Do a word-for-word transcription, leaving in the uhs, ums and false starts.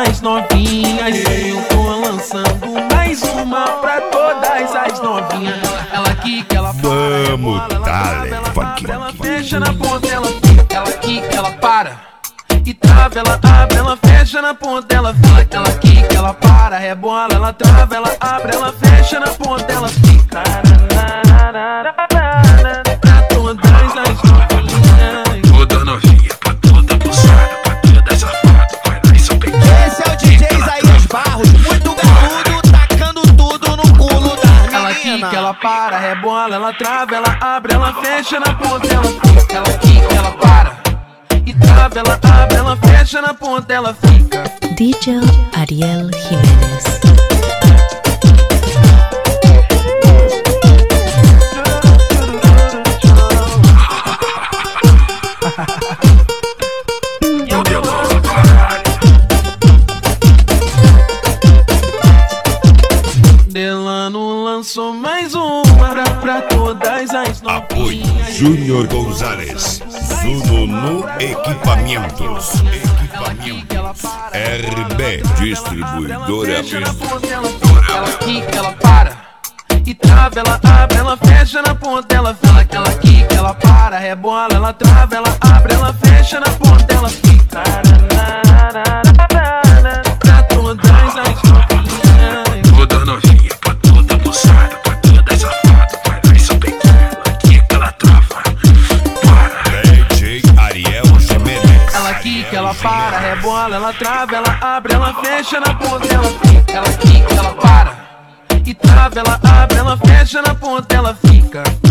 as novinhas. Eu tô lançando mais uma pra todas as novinhas. Ela quica, ela para, vamos dale, ela abre, ela fecha na ponta, ela fica. Ela quica, ela para e trava, ela abre, ela fecha na ponta, ela fica. Ela quica, ela para, rebola, ela trava, ela abre, ela fecha na ponta, ela fica. Pra todas as novinhas. Toda novinha, pra toda abusada, pra toda safada, vai lá e só pequeno. Esse é o D J Isaías Barros, muito garudo, tacando tudo no culo da Ela menina. quica, ela para, rebola, ela trava, ela abre, ela fecha na ponta, ela fica. Ela quica, ela para e trava, ela abre, ela fecha na ponta, ela fica. D J Ariel Jiménez. Delano lançou mais uma pra, pra todas as Apoio novinhas. Júnior Gonzalez, Zuno no Equipamentos. Equipamentos. R B Distribuidora. Ela quica, ela para e trava, ela abre, ela fecha na ponta, ela fica. Ela quica, ela para, rebola, ela trava, ela abre, ela fecha na ponta, ela fica. Pra todas as novinhas. Toda novinha, pra toda abusada, pra toda safada, vai lá e só pequeno. Ela quica, ela trava, para. D J Ariel Jiménez. Ela quica, ela para, rebola, ela trava, ela abre, ela fecha na ponta, ela fica. Ela quica, ela para e trava, ela abre, ela fecha na ponta, ela fica.